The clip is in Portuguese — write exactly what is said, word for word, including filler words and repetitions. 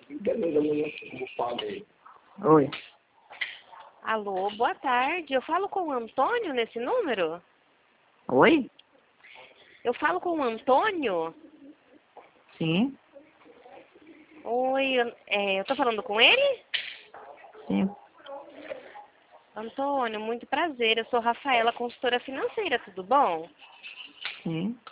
Oi. Alô, boa tarde. Eu falo com o Antônio nesse número? Oi? Eu falo com o Antônio? Sim. Oi, eu, é, eu tô falando com ele? Sim. Antônio, muito prazer. Eu sou Rafaela, consultora financeira, tudo bom? Sim.